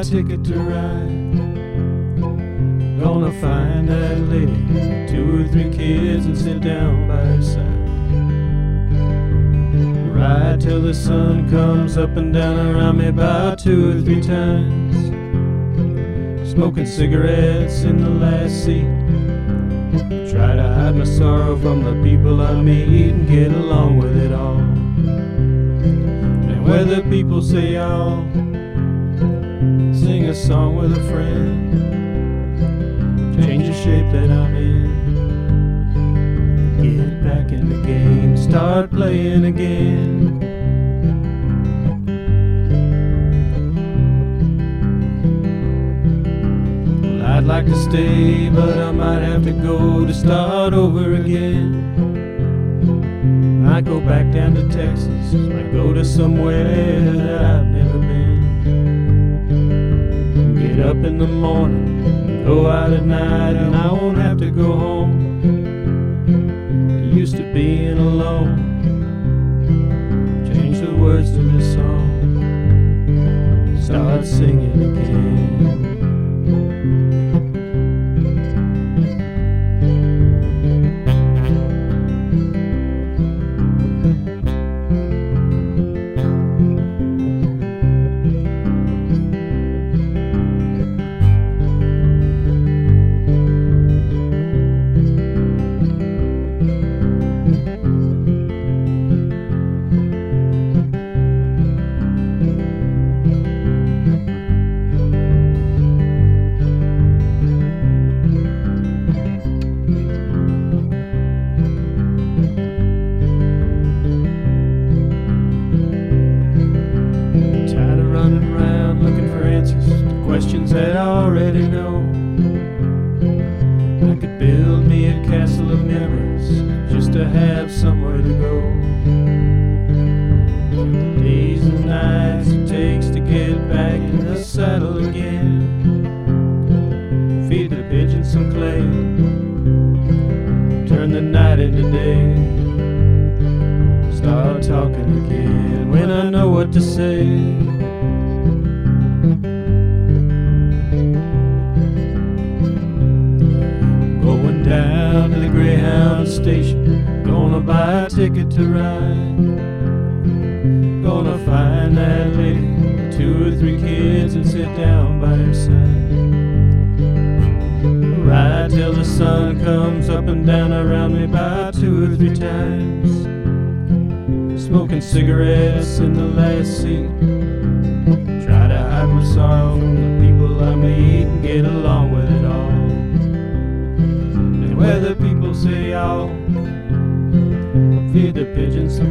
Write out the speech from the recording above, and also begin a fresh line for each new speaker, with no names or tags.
a ticket to ride. Gonna find that lady, 2 or 3 kids, and sit down by her side. Ride till the sun comes up and down around me about 2 or 3 times. Smoking cigarettes in the last seat. Try to hide my sorrow from the people I meet and get along with it all. And where the people say I'll sing a song with a friend, change the shape that I'm in, get back in the game, start playing again. Well, I'd like to stay, but I might have to go to start over again. Might go back down to Texas, might go to somewhere that I've never been. Get up in the morning, go out at night, and I won't have to go home. Used to being alone, change the words to this song, start singing again. Questions that I already know. I could build me a castle of memories just to have somewhere to go. The days and nights it takes to get back in the saddle again. Feed the pigeons some clay, turn the night into day. Start talking again when I know what to say. Down to the Greyhound station, gonna buy a ticket to ride. Gonna find that lady, 2 or 3 kids, and sit down by her side. Ride till the sun comes up and down around me about 2 or 3 times. Smoking cigarettes in the last seat. Try to hide my sorrow from the people I meet and get along with it all. Where the people say I'll feed the pigeons some